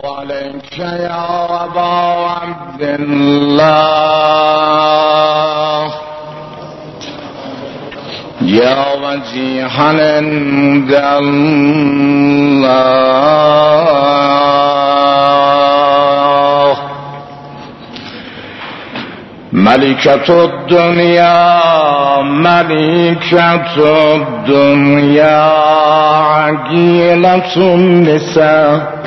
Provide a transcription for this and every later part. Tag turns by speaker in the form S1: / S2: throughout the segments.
S1: عليك يا أبا عبد الله يا وجيها عند الله ملكة الدنيا ملكة الدنيا عقيلة النساء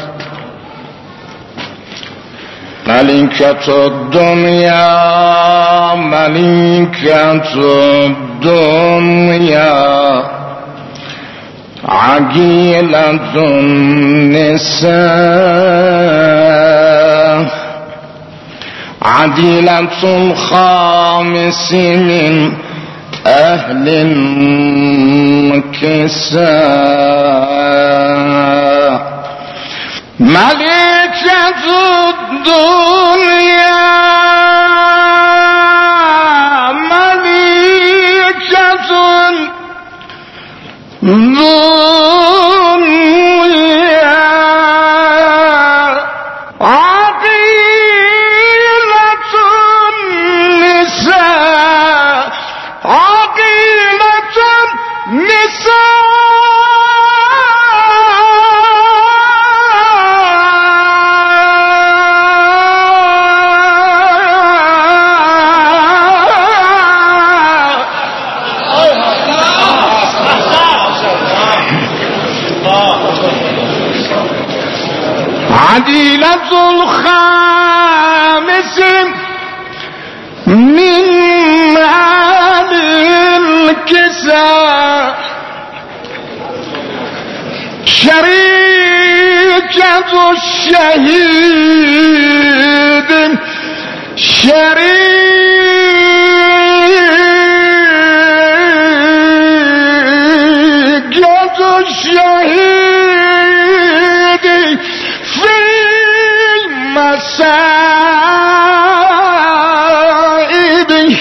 S1: ملكة الدنيا ملكة الدنيا عقيلة النساء عديلة الخامس من أهل الكساء ملكة الدنيا ملكة الدنيا عقيلة النساء عقيلة النساء عديلة الخامس من أهل الكساء شريكة الشهيد شريكة الشهيد مصائبه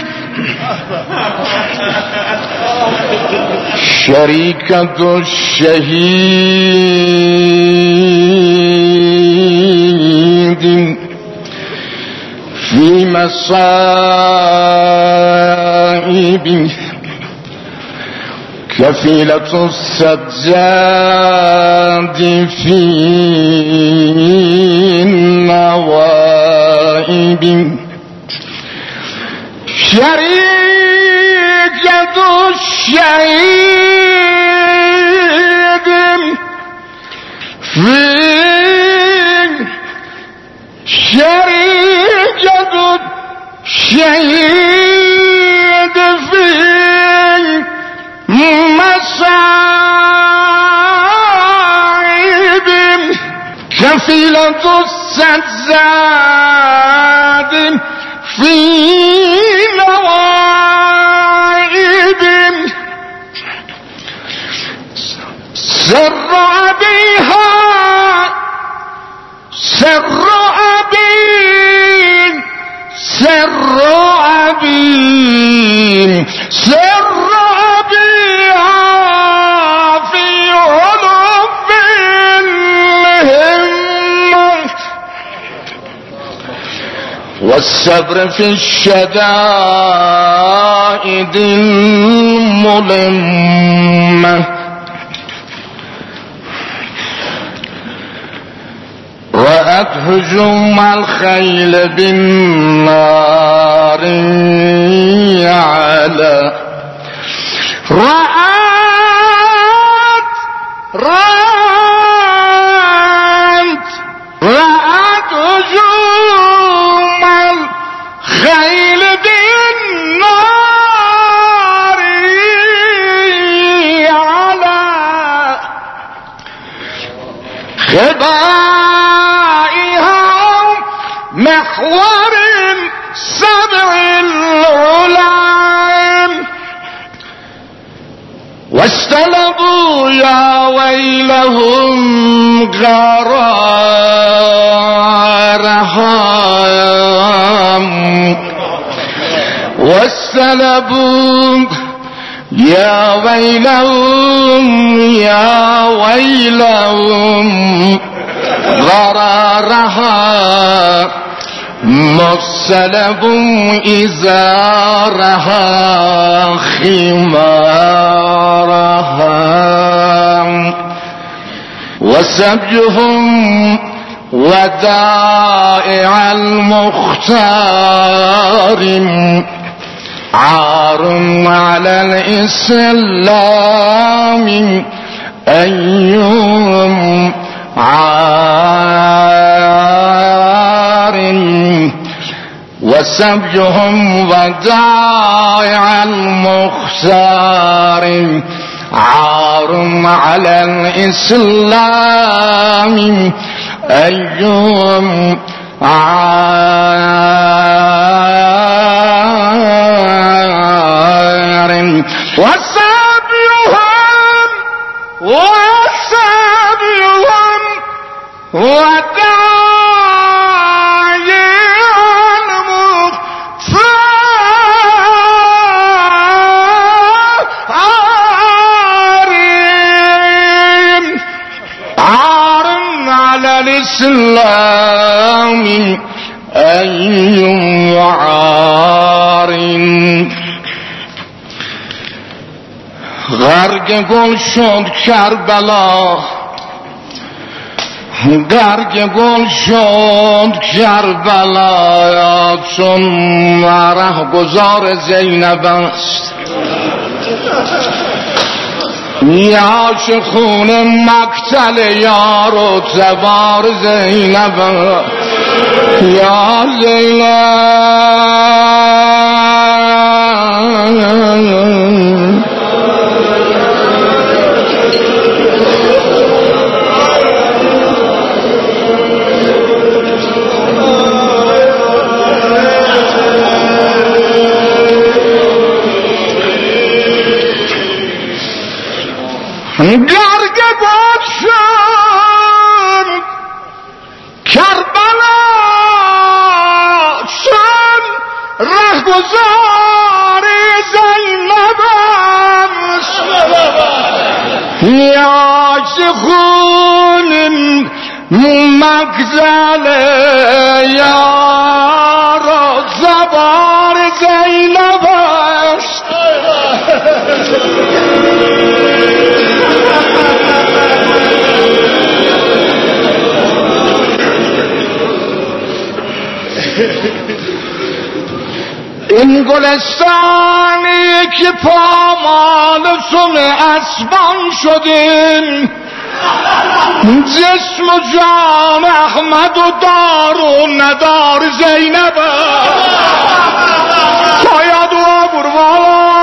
S1: شريكة الشهيد في مصائبه كفيلة السجاد في النوائب شريكة الشهيد في شريكة الشهيد في مصائب كفيلة السجاد في نوائب سر أبيها سر أبي سر أبي سر أبيها في علب الهمة والصبر في الشدائد الملمة رأت هجوم الخيل بالنار على رأت هجوم الخيل بالنار على خبائها محور سبع العلام واستلبوا يا ويلهم غرارهم واستلبوا يا ويلهم يا ويلهم غرارهم ازارها مصلب ازارها خمارها وسبيهم ودائع المختار عار على الإسلام أيهم عار وسبيهم ودائع المختار عار على الإسلام أيهم عار وسبيهم الإسلام أي عار غرق گل شد کربلا غرق گل شد کربلا چون رهگذار زینب است یاش خون مقتل یار و تبار زینب یا زینب گرگ باشم کربلا شم رهگذار زینبم یاش خون مقتل یار و زبار زینب است این گلستانی که پامال سم اسبان شدیم جسم و جان احمد و دار و ندار زینب پایا دعا قربان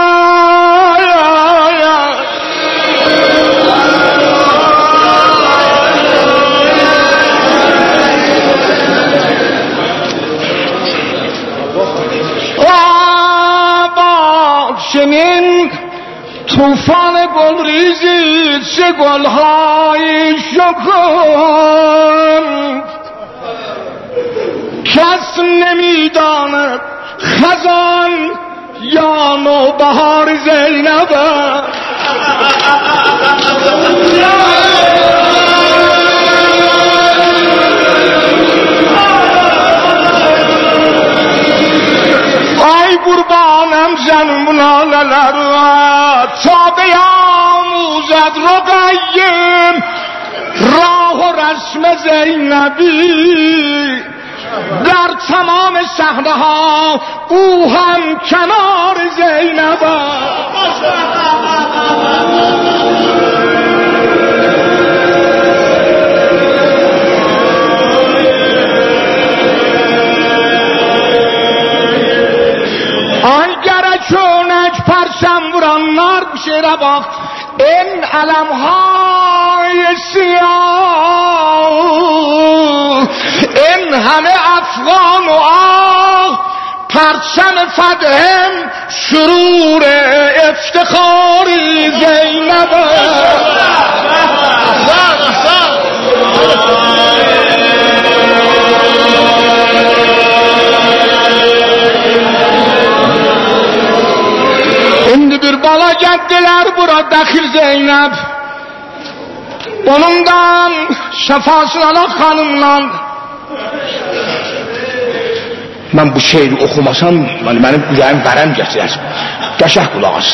S1: چنین طوفان گل ریزید چه گلهای شکن کس نمیداند خزان یا نوبهار زینب ای قربانم جنم لالر تا بیاموزد رقیم راه و رسم زینبی در تمام صحنه ها او هم کنار زینب چونک پرچم بران نار بشه رباخ این علمهای سیاه این همه افغان و آه پرچم فتحم شرور افتخاری زینب Şimdi bir bala geldiler burada dahil Zeynep. Onundan şefasını alan hanımla من bu şeiri okumasam benim ürəyim bərəm gətirər. Qəşəh qulaq as.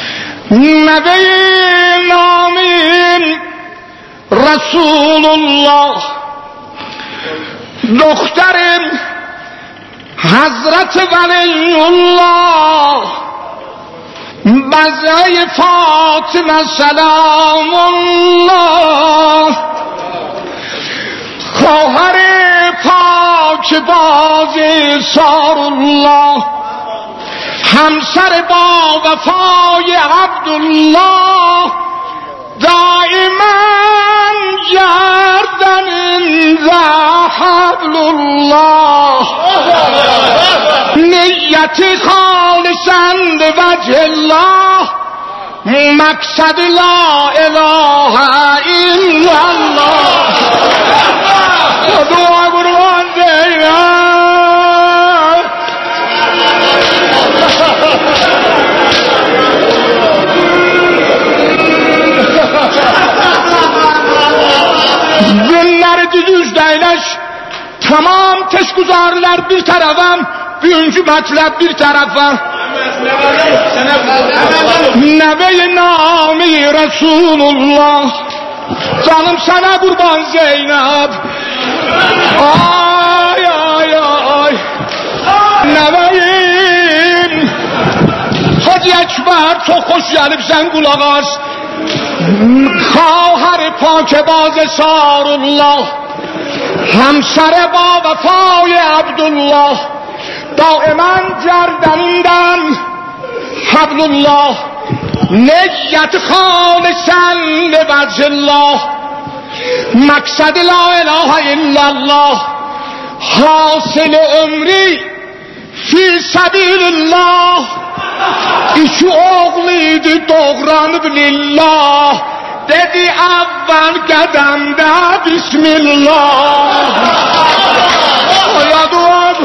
S1: Nəbi-i namin Resulullah, doktorim Hazreti Veliyullah, Bezre-i Fatime selamullah, خواهر پاک بازی سارالله، همسر با وفای عبدالله، دائما گردن ذا حبل الله، نیت خالصا لوجه الله، مقصد لا اله الا الله. دعا قربان زینب. Günler düzüzdeyleş, tamam teşgüzarlar bir tarafım, büyüncü metlep bir tarafa. Nebe-i nami Resulullah, canım sana kurban Zeynep. Ay ay ay, Nebeyim Hacı Ekber, çok hoş gelipsen kulak as. خواهر پاک باز سارالله، همسر با وفای عبدالله، دائما گردنیدن حبل الله، نیت خالصا لوجه الله، مقصد لا اله الا الله، حاصل عمری فی سبیل الله. İki oğluydu doğranıp lillah, dedi evvel qədəmdə bismillah. Oyadım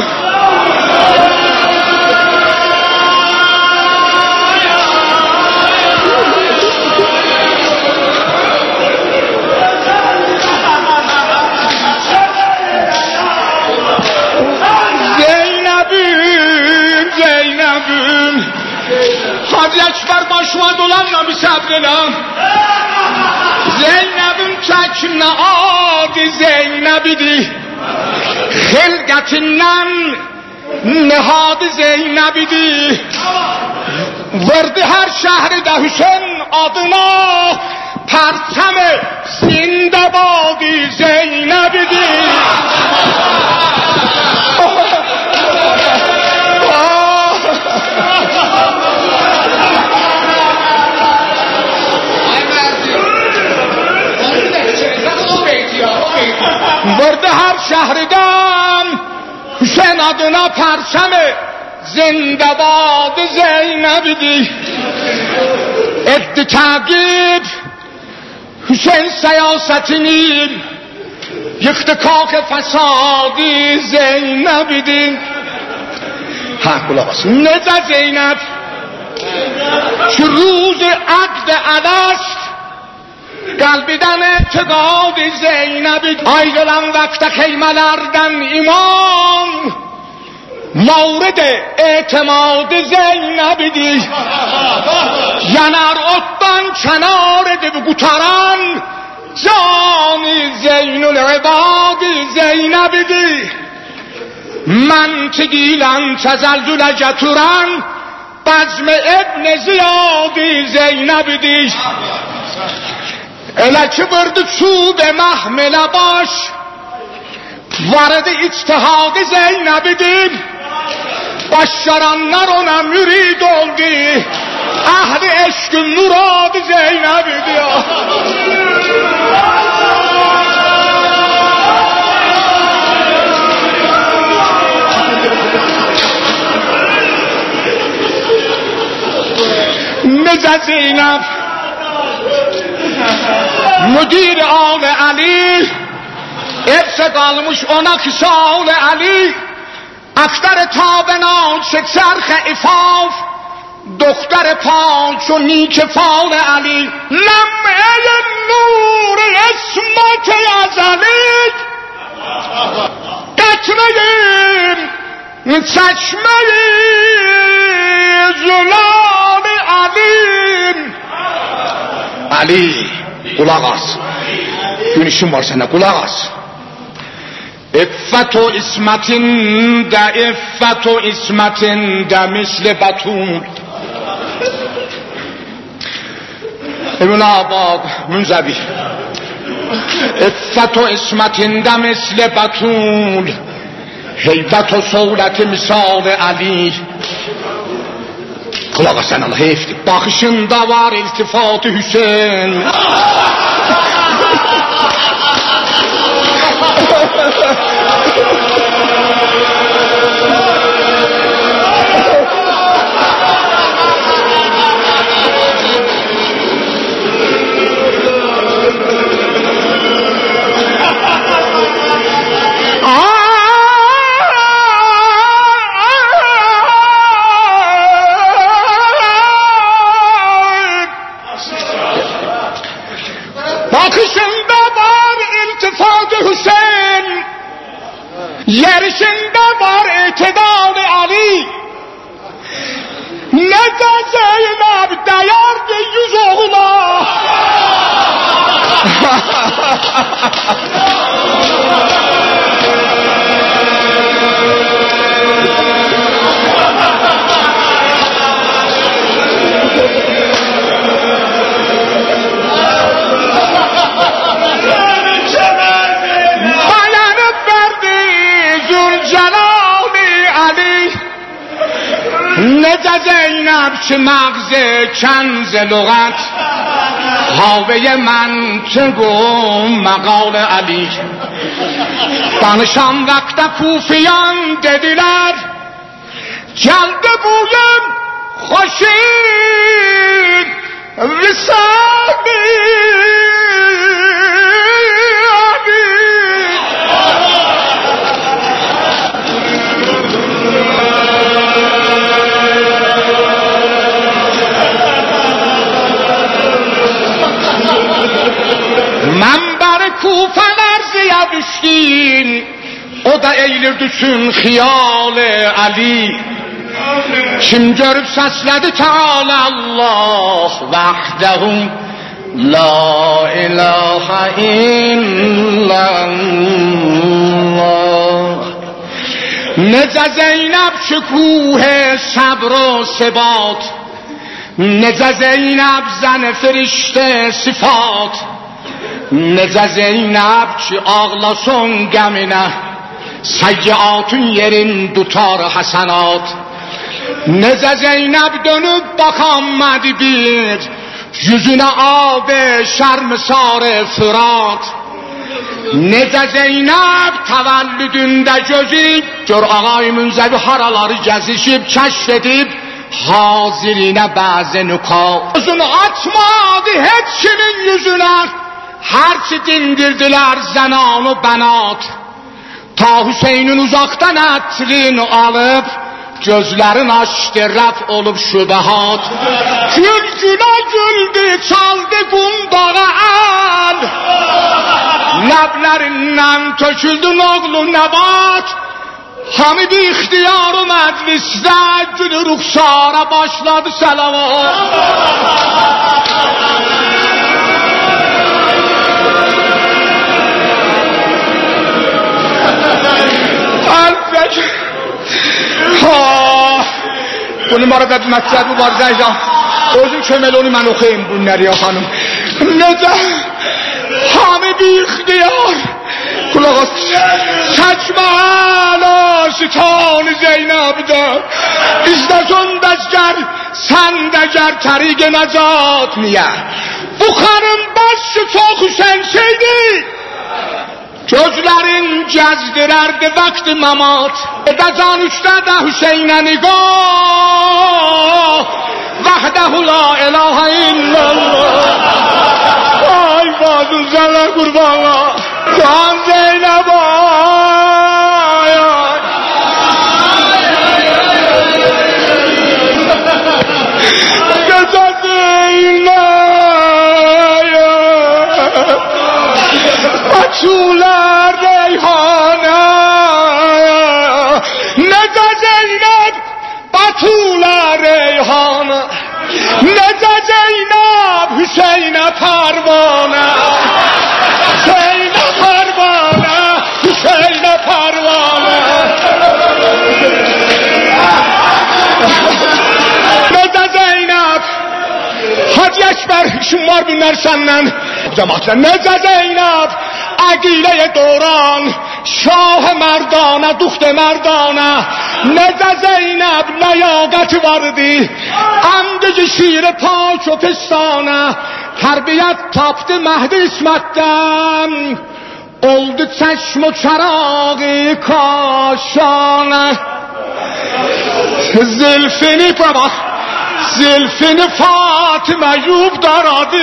S1: Zeynep'im, Zeynep'im, Hacı Ekber başıma dolanla bir sabrına. Zeynep'im çəkinə adı Zeynep idi, xilqətindən nihadı Zeynep idi. Verdi her şehirde Hüseyin adına, perçem-i Zindabad-ı Zeynep idi. Verdi her şehirden Hüseyin adına perçem-i Zindabad-ı Zeynep idi. Etti takip Hüseyin siyasetini, yıktı kâk fesadı Zeynep idi. Ha kulak basın. Nece Zeynep şu روز عقد الست قلبیدن اعتقاد Zeynep ayrılan vakte keymelerden imam mavrid اعتماد Zeynep idi. Yanar ottan kenar edip kutaran can-ı Zeynül İbad Zeynep idi. Mantıqıyla təzəldülə gətirən Bəcm-i İbn Ziyad Zeynep idi. Elə ki vurdu çub mahmelə baş, vardı içtihadı Zeynep idi. Başlaranlar ona mürid oldu, ahli eşkün muradı Zeynep idi. Necə Zeynep müdir آل علی ارث kalmış ona kısal Ali. اختر تابناک چرخ افاف دختر پاک و نیک فال علی. لمعه نور اسمت ازلی قطره چشمه زلال علی qulaq as. Gün işin var sende, qulaq as. İffetu ismetinde misli betul. İbn Abad Münzevi. İffetu ismetinde misli betul. Heybet o soğleti misal-i Ali. Qulaq as sən Allah, heyfdir. Baxışında var iltifat-ı Hüseyin. Bakışında var iltifat-ı Hüseyin, yerişinde var itidal-i Ali. Ne de Zeynep dayardı yüz oğula. Necə Zeynəb ki məğzi kənz lüğət, havəyə məntiqum məqal Ali. Danışan vaxtda kufiyan dedilər, gəldi bugün xoşin visali Ali. Mənbər Kufələr ziya düşdün, o da eyilir düşün xiyal-i Ali. Kim görüb səslədi Teala Allah vəhdəhu la ilahə illallah. Necə Zeynəb şükuh-i səbr o sebat, necə Zeynəb zən firişte sifat, necə Zeynəb ki ağlasın qəminə, səyyiatın yerin tutar həsənat. Necə Zeynəb dönüb baxanmadı bir, yüzünə ab-i şərmisar-ı Fırat. Necə Zeynəb təvəllüdündə gözü, gör ağay Münzəvi haraları gəzişib, kəşf edib, hazirinə bəzi nükat. Özünü açmadı heç kimin yüzünə, hərçi dindirdiler zənanı bənat. Ta Hüseynin uzaqdan ətrini alıb, gözlərin açdı rəf olub şübəhat. Gül gülə güldü, çaldı qundağa əl, ləblərindən töküldü noğlu nəbat. Hamid ixtiyarı məclisdə gülü ruxsara başladı səlavat. Bu numarada bir məqsəd var Zəycan. Özün köməli onu mən oxuyayım bunları ya xanım. Necə Hamid ixtiyar, qulaq as, çəkməl aşitan Zeynəbdə, İzləsən dəzgər, sən dəgər təriq nəcat. Niyə? Bu xanım başı çox Hüseyin şeydi, gözlərin gəzdirərdi vaxtı məmat. Edəcən üçdə də Hüseynə niqah, vəhdəhu la ilahə illallah. Ay bazın sənə qurbanlar, can Zeynəb ay ay. Necə Zeynəb açular reyhana, necə işim var bunlar senden. Cemaatler Necə Zeynep Əqilə Doran Şah Merdana Duxt Merdana Necə Zeynep ləyaqəti vardı Əmdi şir pak o pestana Tərbiyyət tapdı Mehdi İsmet'ten Oldu çeşm o çarağı kaşana Zülfini bak Zülfini Fatıma yub daradı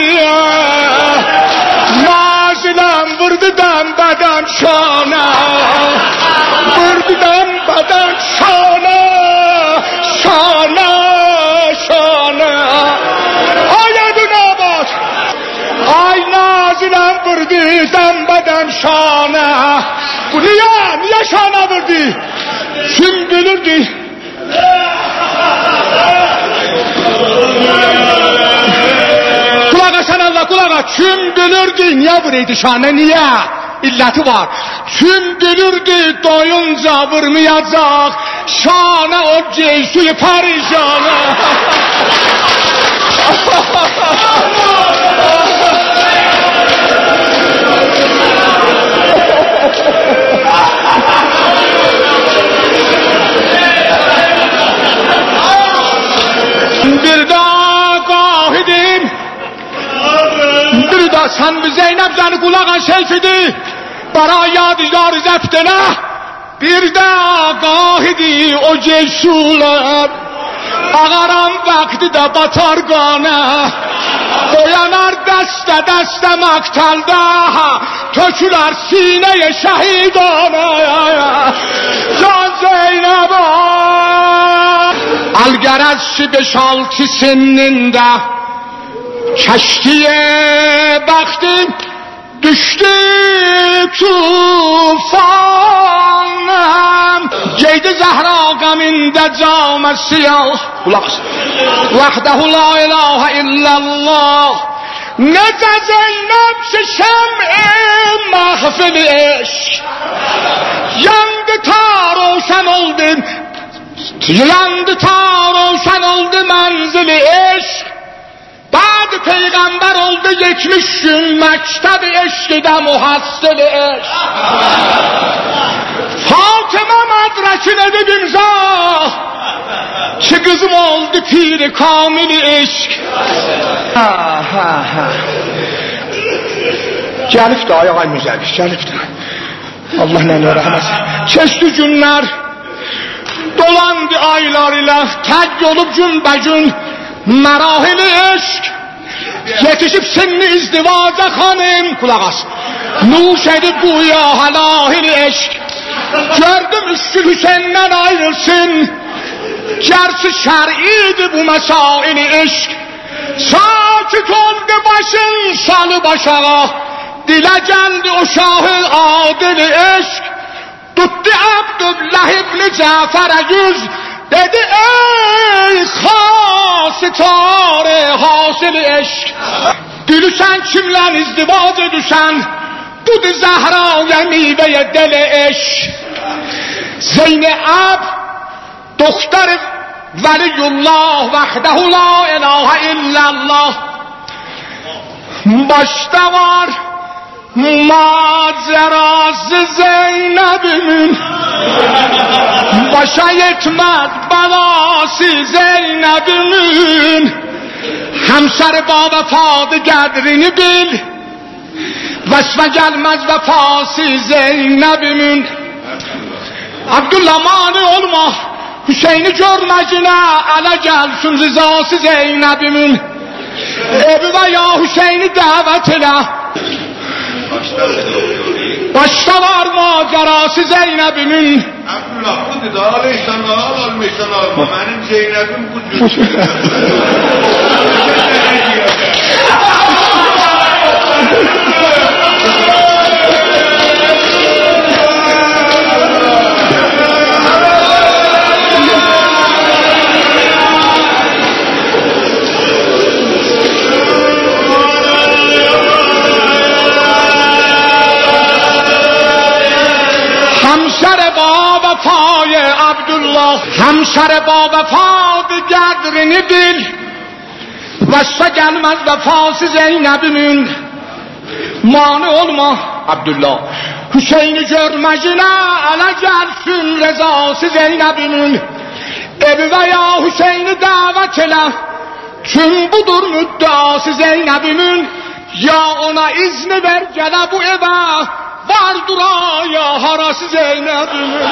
S1: Nazilem vurdu dembeden şana Vurdu dembeden şana Şana Şana Ayadına bak Ay Nazilem vurdu dembeden şana Bu niye şana vurdu Kim bilirdi Kulağa sen Allah kulağa kim bilirdi niye buraydı şana niye illeti var kim bilirdi doyunca vurmayacak şana o ceysuyu perişana bir daha kahidim bir daha sen bir Zeynep seni kulağın şeyfidi bara yadigar zeptine bir daha kahidi o ceysular ağaran vakti de batar gana boyanar deste deste maktalda töküler sineye şehidana can Zeynep'a Algerez 5-6 seninde keştiye baktım düştü tufanım Geydi Zehra gaminde cam-ı siyah Vahdehu la ilahe illallah Necə Zeynep şem-i mahfil eşk Yandı ta roşan oldu Yandı ta roşan oldu menzili eşk Ba'd peygamber oldu 70 gün mekteb eşkide muhassil eşk Fatıma medrekin edip imza Ki kızım oldu piri kamili eşk Gelip de ayağa müzebir gelip de Allah nene rahmet Keçti günler Dolandı aylar ile tek olup gün be gün Merahili eşk Yetişip seninle izdivaca hanım Kulak as Nuş edip bu ya halahili eşk Gördüm Üskül Hüseyin'den ayrılsın Gerçi şer'iydi bu mesaili eşk Sakit oldu başın salı başa Dile geldi o şahı adili eşk Tuttu Abdullah İbni Cafer'e yüz Dedi ey hasitare hasil eşk Gülü sen kimle izdivac düşen Dudu Zehra'ya meyveye dele eşk Zeynep Doktor Veliyullah Vahdehu la ilahe illallah Başta var macerası Zeynep'imin Başa yetmez balası Zeynep'imin Hemşer ba vefadı qədrini bil Vesfe gelmez vefası Zeynep'imin Abdullah mani olma Hüseyin'i görmecine ele gelsin rızası Zeynep'imin Ebi ve ya Hüseyin'i davet ile Başta var macerası Zeynep'imin
S2: Abdullah bu dedi aleyhsen almaysan alma benim Zeynep'im bu
S1: Hemşer ba vefای Abdullah Hemşer ba vefadı qədrini bil Vasfa gelmez vefası Zeynep'imin. Mani olma Abdullah. Hüseyin'i görmecine ele gelsin rezası Zeynep'imin. Ebi veya Hüseyin'i davet ele. Tüm budur müddeası Zeynep'imin. Ya ona izni ver gele bu eve. Vardır ya harası Zeynep'imin.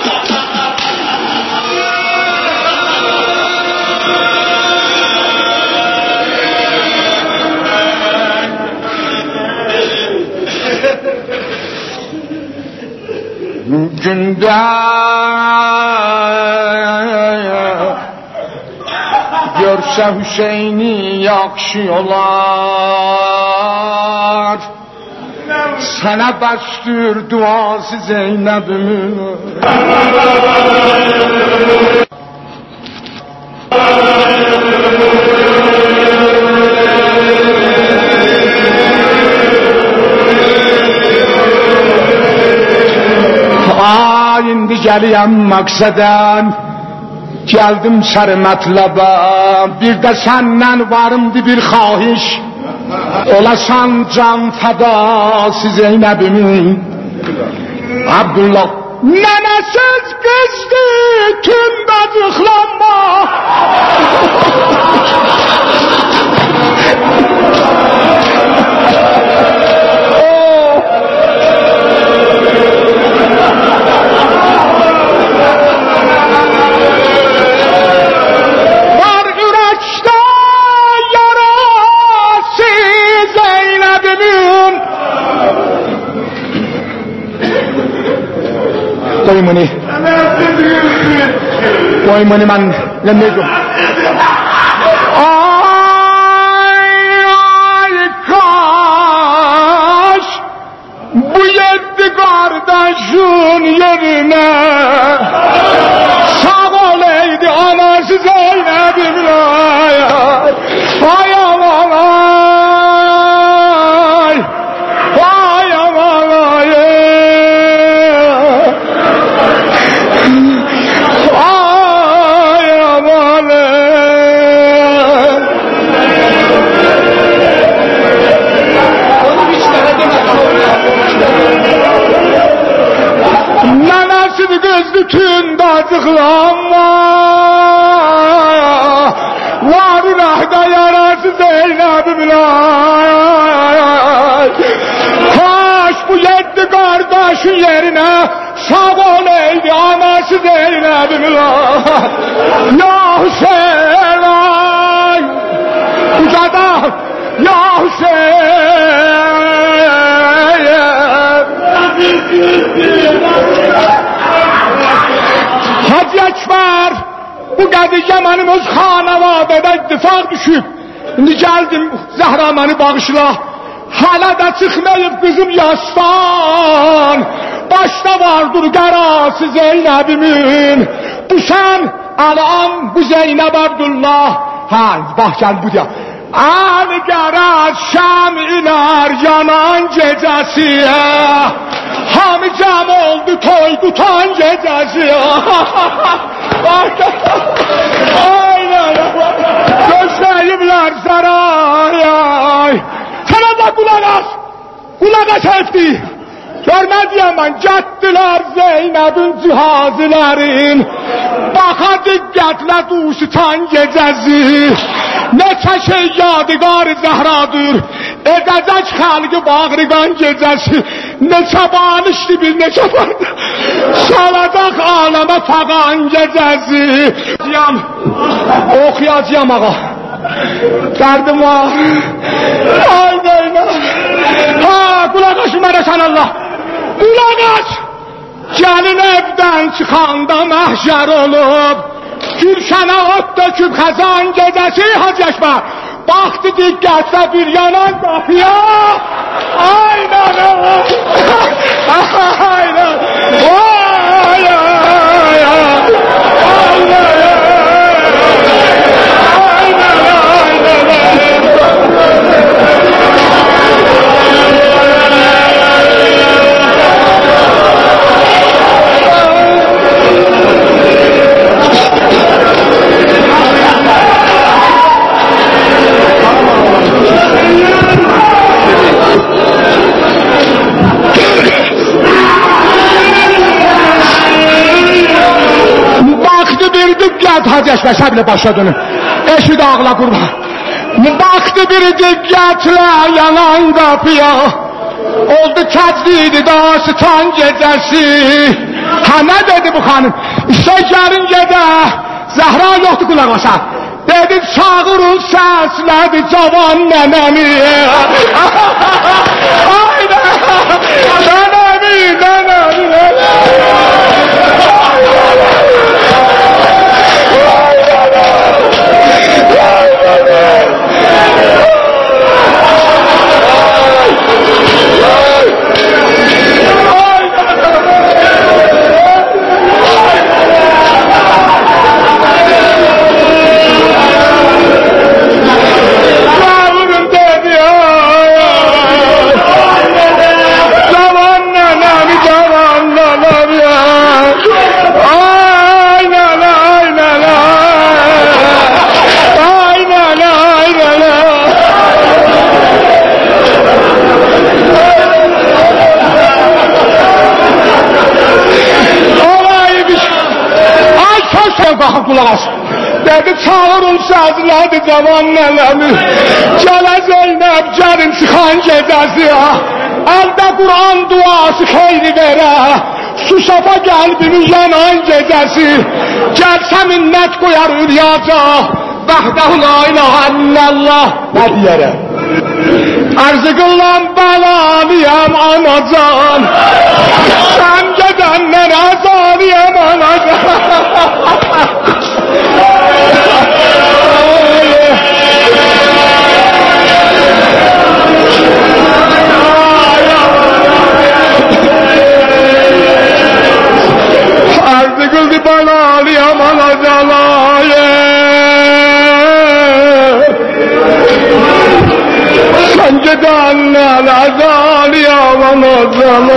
S1: Günde görse Hüseyin'i yakşı olar. Sana baştır duası Zeynep'imin. İndi gəliyəm məqsədən. Gəldim sər mətləbə. Bir də səndən varımdı bir xahiş. Olasan can fədası Zeynep'imin. Abdullah nənəsiz qızdı tüm bacıqlanma. Koy mani man lemmedim. Ay kaş bu yetti kardeşin yerine sağ olaydı anası Zeynep'im. Ay aman ay ay aman ay. Bütün dacıqlanma var rahda yarası Zeynep'imin. Kaş bu yetti kardeşin yerine sağ olaydı anası Zeynep'imin. Ya Hüseyin ay ucada ya Hüseyin. Hacı Ekber bu qədiyyə mənim öz xanavadədə ittifaq düşüb. İndi gəldim Zəhra məni bağışla. Hələ də çıxmayıb qızım yasdan. Başda vardır qərası Zeynep'imin. Bu sən alam bu Zeynep Abdullah. Ha bax gəl bu diya. Ali qəraz şəmilər yanan gecəsiyə. Hamı cəm oldu toy tutan gecəsi. Aynen. Gözləyiblər saray. Sana da qulaq as. Qulaq as hefdi. Görmədiyəm mən gətdilər Zeynep'in cihazlərin. Baxa diqqətlə duşutan gecəsi. Neçə şey yadigar Zəhradır. Edəcək xalqı bağrıqan gecəsi. Neçə balışdı bir neçə vardı. Salacaq aləmə fağan gecəsi. Oxuyacağım ağa. Dərdim var. Ay Zeynep. Ha qulaq asın mənə sən Allah. Qulaq as. Gəlin evdən çıxanda məhşər olub. Gülşənə ot döküb xəzan gecəsi Hacı Ekber. Baxdı diqqətlə bir yanan qapıya. Aynen. Aynen. Hacı Eşber bile başladığını. Eşi de ağla kurban. Baktı biri diqqətlə yanan qapıya. Oldu kəcliydi dastan gecəsi. Ha nə dedi bu xanım? İşte gəlin gedə. Zəhra yoxdur qulaq başa. Dedi çağırın səslədi cavan nənəmi. Ayda nənəmi, nənəmi. Baxıb qulaq as. Dedi çağırın sazladı cavan nələmi. Gələ Zeynəb gəlin çıxan gecəsi. Əldə Qur'an duası xeyri verə. Susafa qəlbini yanan gecəsi. Gəlsə minnət qoyar üryaca. Vəhdəhu la ilahə illallah. Nə deyərəm? Arzı qılan bəlalıyam anacan. Sən gedənlər azalıyam anacan. Arzı qıldı bəlalıyam anacan. Sen gedənlər azalıyam anacan.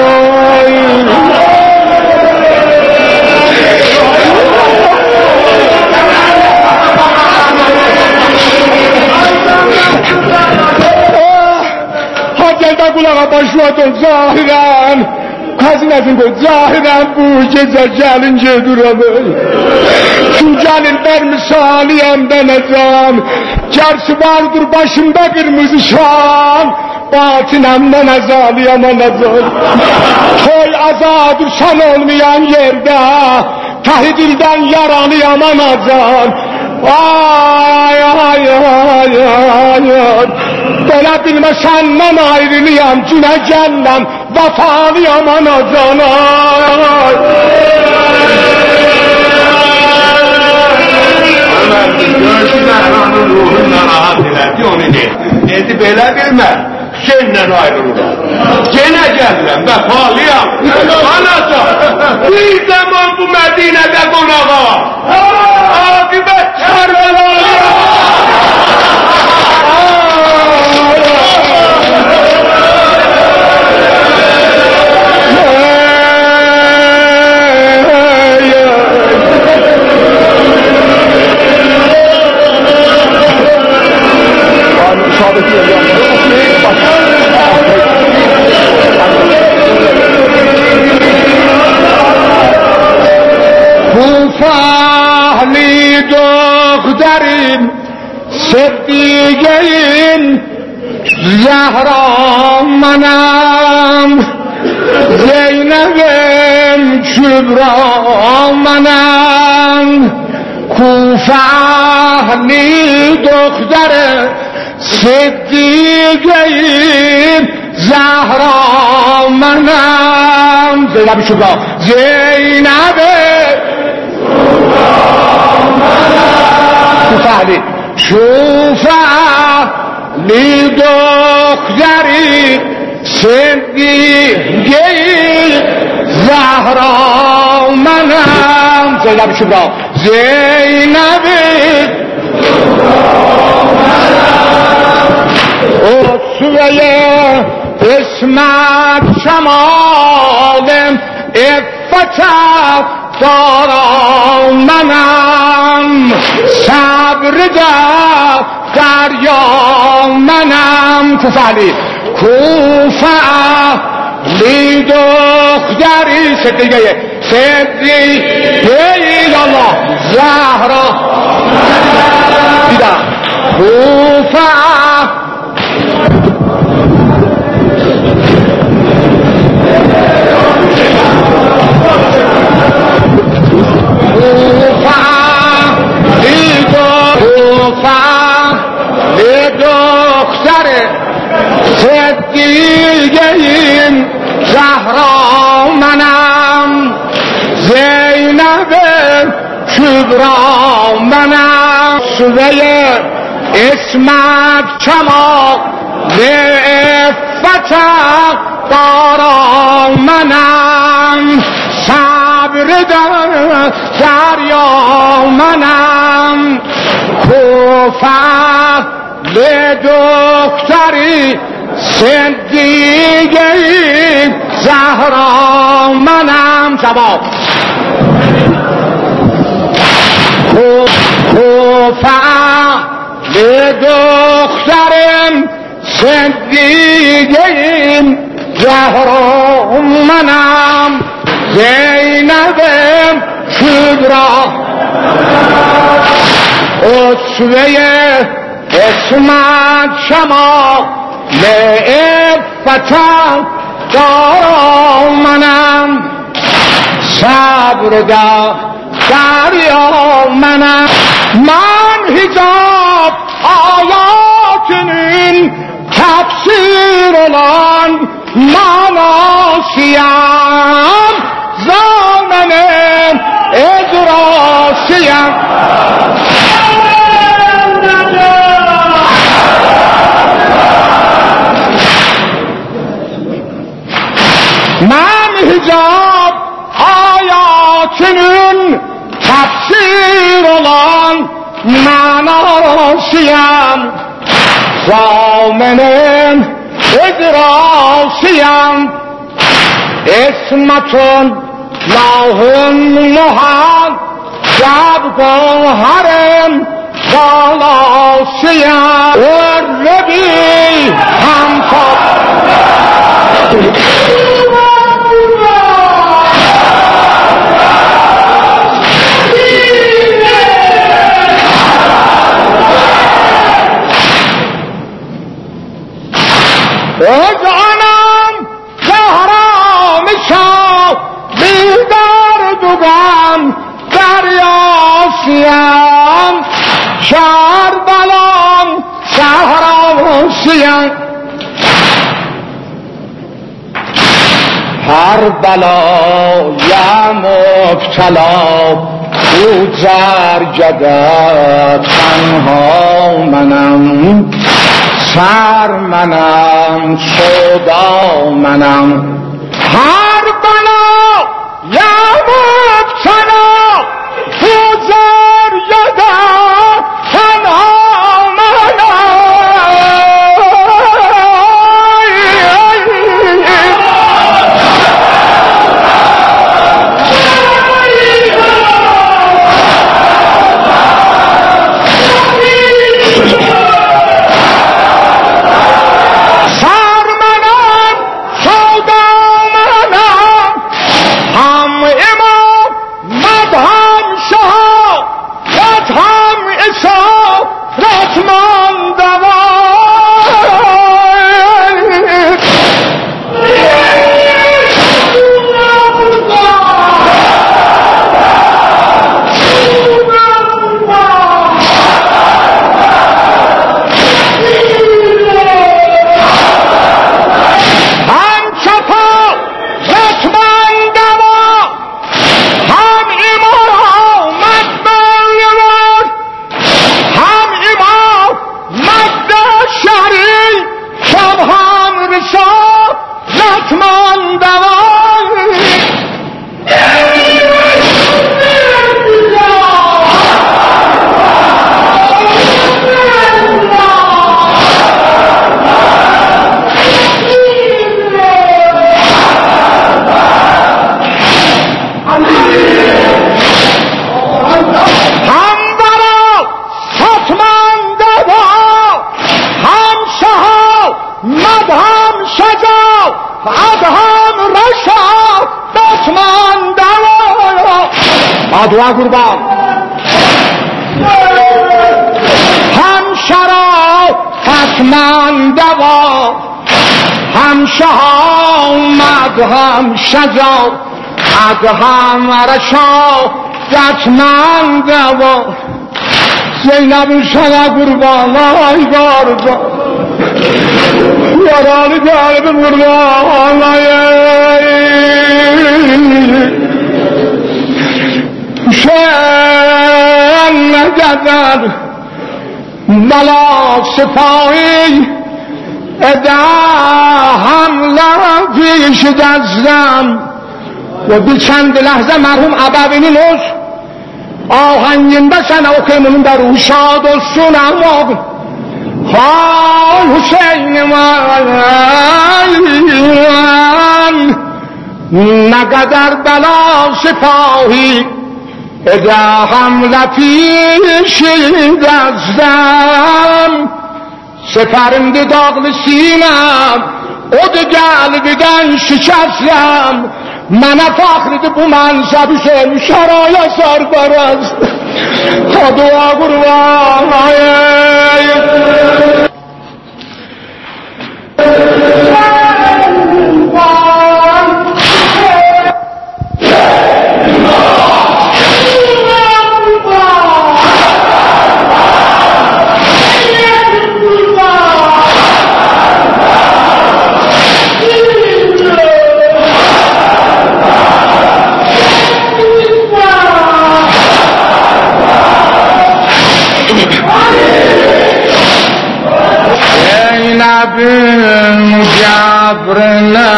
S1: Hacəldə qulağa başladın zahirən. Xəzinəsin qoy zahirən bu gecə gəlin gedirəm. Şu gəlin bər misaliyəm dənəcəm. Gerçi vardır başımda kırmızı şal. Batinemden azalıyam anacığım. Toy azadır sen olmayan yerde. Tahidilden yaralıyam anacığım. Ay ay ay ay. Belə bilmə səndən ayrılıyam. Günə gəlləm vəfalıyam anacığım.
S2: Görsün Zəhranın ruhunla rahat elədi onu deyil. Dedi belə bilmə, seninlə ayrılırım. Yenə gəlirəm, vəfalıyam. Anacığım, bir zaman bu Mədinədə qonağa. Aqibət Kərbəlayam.
S1: Fahli doktorim Seddigeyin Zahra manam Zeynep'im Kübra manam Kufahli doktorim Seddigeyin Zahra manam Zeynep Kübra Zeynep'im Kufahli Kufahli doktori Seddigeyi Zahra manam Zeynep Kübra Zeynep'i O süveye İsmet Şemal'im İffetet Daram manam Sabrıda Daryam manam Kufali Kufali doktori Seddigeyi الله زهرا دیدم کوفه دختر صدیقه این زهرا منم زینب کبرا منم سوی اسمت چما لعفت دارا منم صبر دریا منم کوفه به دختری صدیقه زهرا منم جواب کوفه به دخترم صدیقه زهرا منم زینب کبرا اسوه اسمت شما لعفت دارا منم صبر دریا منم من حجاب آیاتنین تفسیر الان مناسیم زامن ادراسیم من حجاب آیاتنین تفسیر الان مناسیم زامن ادراسیم اسمتون لاهن محل جب گوهرم بالاسیم ربی همتا جانم زهرا میشم بیدار دوگم دریاسیم کربلام زهراسیم هر بلای مبتلا او زرگدت تنها منم سر منم سودا منم هر بلا یا مبتلا تو زرگده تنها دعا قربان هم شرافت من دوا هم شهامت هم شجاعت هم رشادت من دوا زینب شما قربان آی بارزا یاران قلب قربان شن نگذر بلا سپاهی ادا حمله پیش دستم و بی چند لحظه مرحوم ابوینی نوز آهنگین بسن اوکیمونون در او شاد و سنم حال حسین من نقدر بلا سپاهی ادا حمله پیش دستم سپرنده داغل سینم او ده قلبیدن شکستم من فخرده bu منصب شرای سرپرست تا دعا قربان جبرنا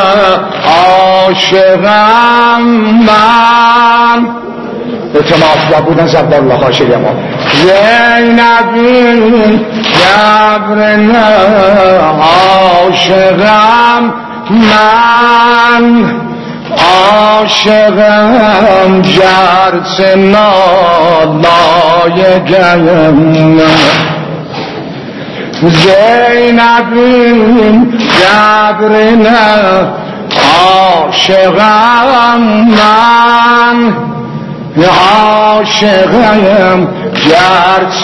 S1: عاشقم من اعتماف بودن زبد الله عاشق ما زینب جبرنا عاشقم من عاشقم جرس نالایگم زینب جبرنا عاشقم من عاشقم گرچ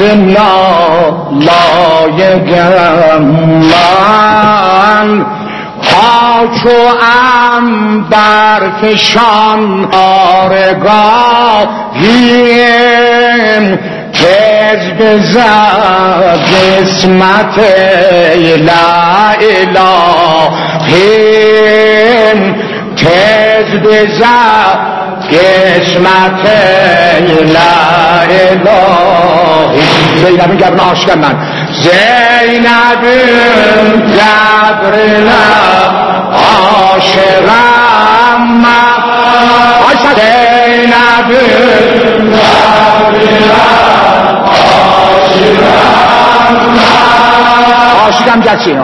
S1: نالایگم من خاک و عنبر فشان آرگاهیم تز بزد قسمت لا الهیم تز بزد قسمت لا الهیم زینب گبرن عاشقم من زینب گبرن عاشقم من زینب عاشقم گرچه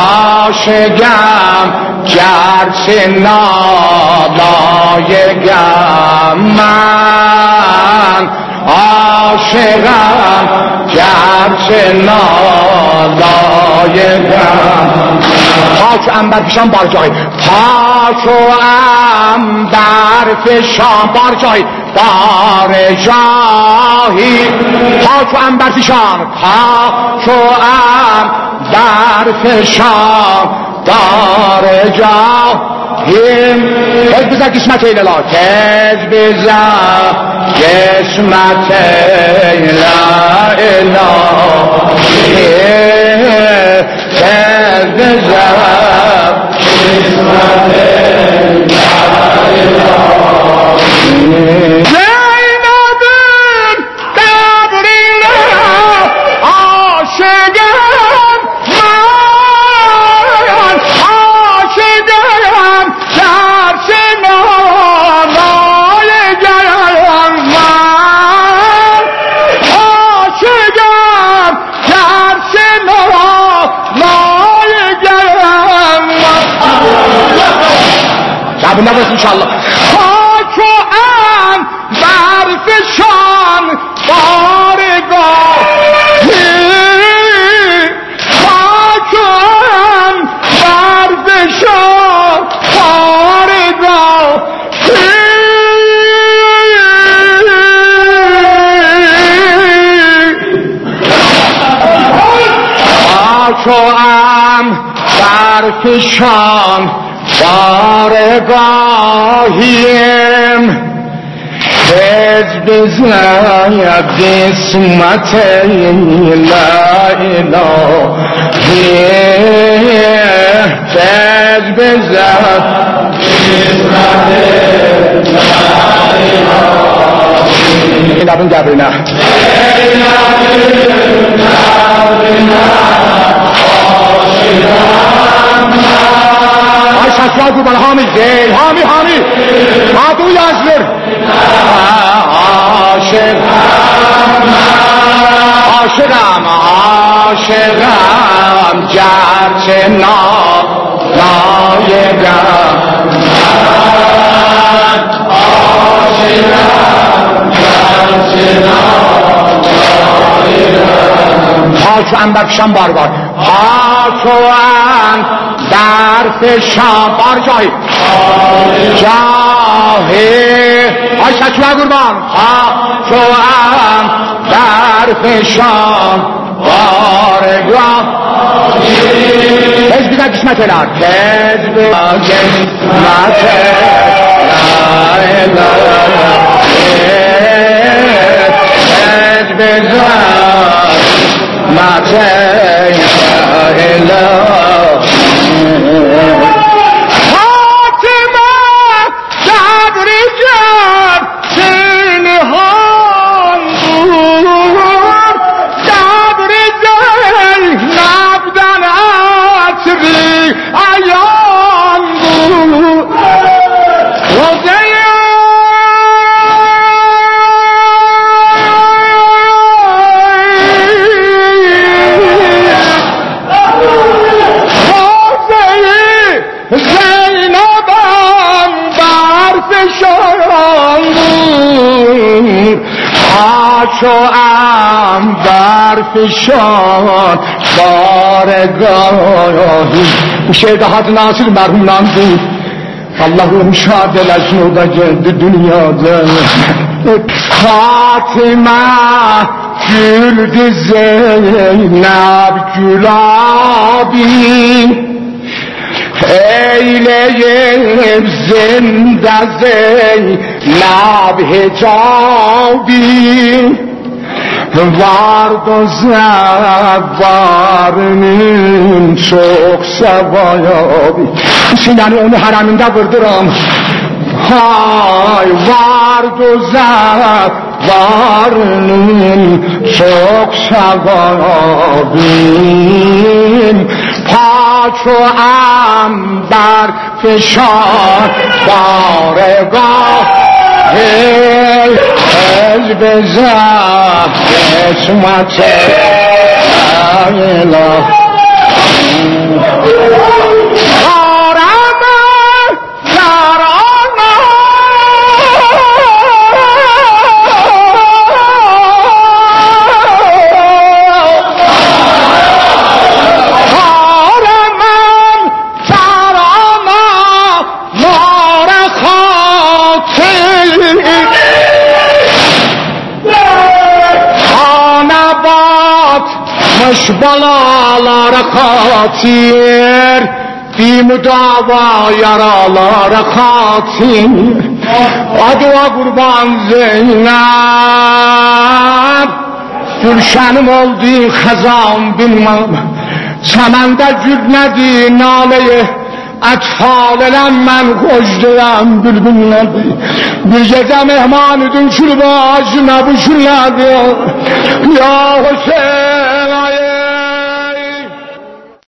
S1: عاشقم گرچه نالایگم من عاشقم گرچه نالایگم خاک و عنبر فشان بار جای خاک و عنبر فشان بار جای بار جاهی خاک و عنبر فشان خاک و عنبر فشان بار جاهیم تز بزن قسمت ایلا تز بزن قسمت ایلا تز بزن قسمت ایلا نباید انشاءالله خاک و توام در فشان بارگاهیم حزب زاید قسمت لا الهی حزب زاید قسمت لا الهی این ابن جبرینه شسوات رو بر حامی زیل حامی عدو یزلر عاشقم گرچه نایگم پاچو انبکشم بارگاه پاچو در فشان بارگاهی جاهی آشت شما قربان پاچو در فشان بارگاه حزب در قسمت الان حزب در قسمت حزب فاطمه صبری جان سینهان بود صبری جان نبدن عطری ایان بود روزه زینبم برفشان پاچو برفشان بارگاهی شهید حضرت ناصر مرحوم نام بود اللهم شاد لجنود جد دنیا دن فاطمه گلد زینب گلابی eyleyim zinde Zeynep hicabi vardı zevvarının çok sevayabi Sinan'ı onu haramında vurduram hay vardı zevvarının çok sevayabim پاچو انبر فشان بارگاه حزب زد قسمت الهی balalara katir bir müdava yaralara katir Adua kurban Zeynep Gülşenim oldu xazan bilmem Çəməndə gülmədi naleyi Ətfal eləm mən qoşduyam bülbüllədi Bir gecə mehman idin külbacına bu şüllədi Ya Hüseyin